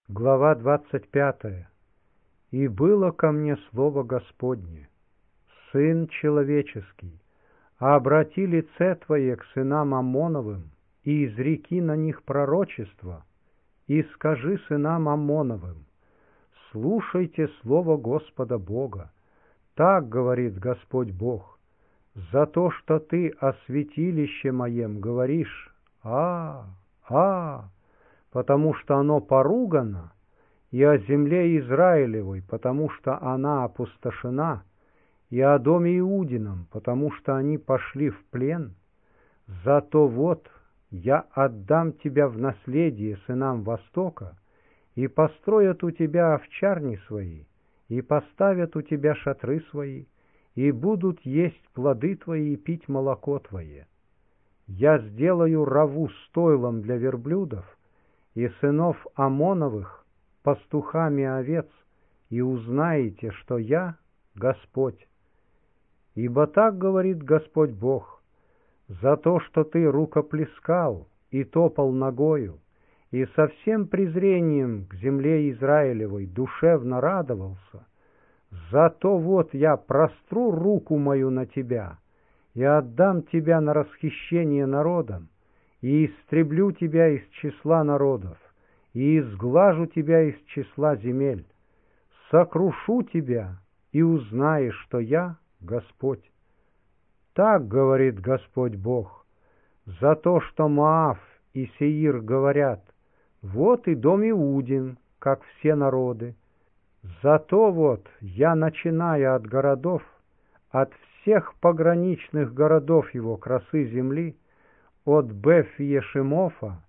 Глава 25. «И было ко мне слово Господне: Сын человеческий, обрати лице Твое к сынам Аммоновым, и изреки на них пророчество, и скажи сынам Аммоновым: слушайте слово Господа Бога. Так говорит Господь Бог: за то, что ты о святилище моем говоришь, потому что оно поругано, и о земле Израилевой, потому что она опустошена, и о доме Иудином, потому что они пошли в плен, зато вот я отдам тебя в наследие сынам Востока, и построят у тебя овчарни свои, и поставят у тебя шатры свои, и будут есть плоды твои и пить молоко твое. Я сделаю раву стойлом для верблюдов, и сынов Аммоновых пастухами овец, и узнаете, что я Господь. Ибо так говорит Господь Бог: за то, что ты рукоплескал и топал ногою, и со всем презрением к земле Израилевой душевно радовался, зато вот я простру руку мою на тебя, и отдам тебя на расхищение народам, и истреблю тебя из числа народов, и изглажу тебя из числа земель, сокрушу тебя, и узнаешь, что я Господь. Так говорит Господь Бог: за то, что Моав и Сеир говорят: вот и дом Иудин, как все народы, зато вот я начинаю от городов, от всех пограничных городов его красы земли, от Беф-Ешимофа,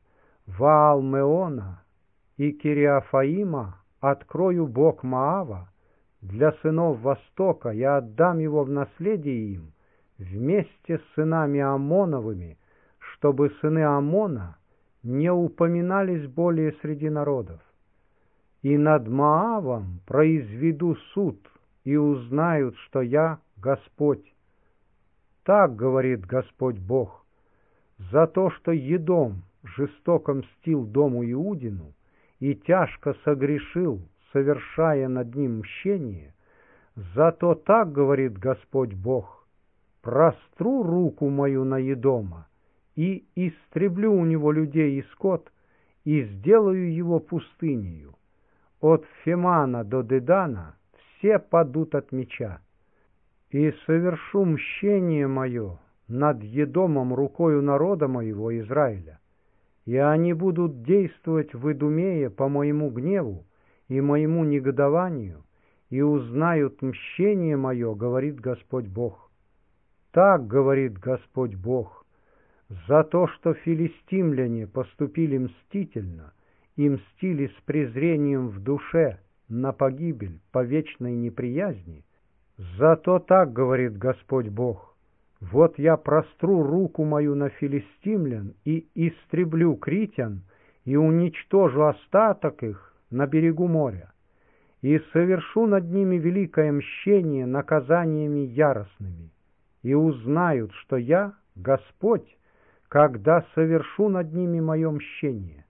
Ваал-Меона и Кириафаима открою бог Моава, для сынов Востока я отдам его в наследие им, вместе с сынами Аммоновыми, чтобы сыны Аммона не упоминались более среди народов. И над Моавом произведу суд, и узнают, что я Господь. Так говорит Господь Бог: за то, что Едом жестоко мстил дому Иудину и тяжко согрешил, совершая над ним мщение, зато так говорит Господь Бог: простру руку мою на Едома, и истреблю у него людей и скот, и сделаю его пустынею. От Фемана до Дедана все падут от меча. И совершу мщение мое над Едомом рукою народа моего Израиля, и они будут действовать в Идумее по моему гневу и моему негодованию, и узнают мщение мое, говорит Господь Бог. Так говорит Господь Бог: за то, что филистимляне поступили мстительно и мстили с презрением в душе на погибель по вечной неприязни, зато так говорит Господь Бог: вот я простру руку мою на филистимлян и истреблю критян, и уничтожу остаток их на берегу моря, и совершу над ними великое мщение наказаниями яростными, и узнают, что я Господь, когда совершу над ними мое мщение.